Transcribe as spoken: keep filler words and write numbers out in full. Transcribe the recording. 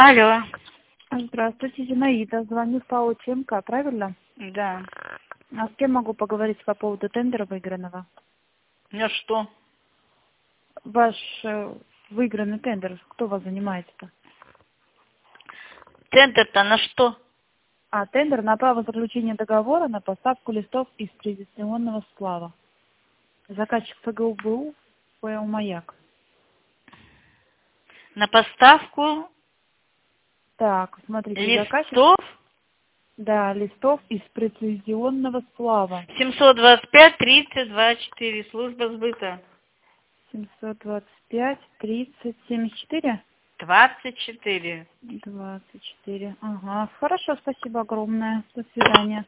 Алло. Здравствуйте, Зинаида. Звоню в ПАО ЧМК, правильно? Да. А с кем могу поговорить по поводу тендера выигранного? Ну что? Ваш э, выигранный тендер, кто вас занимается-то? Тендер-то на что? А, тендер на право заключения договора на поставку листов из презентационного сплава. Заказчик ФГУБУ ПО «Маяк». На поставку Так, смотрите, заказчик... листов Да, листов из прецизионного сплава. семьсот двадцать пять тридцать двадцать четыре. Служба сбыта. семьсот двадцать пять тридцать семьдесят четыре? двадцать четыре. двадцать четыре. Ага, хорошо, спасибо огромное. До свидания.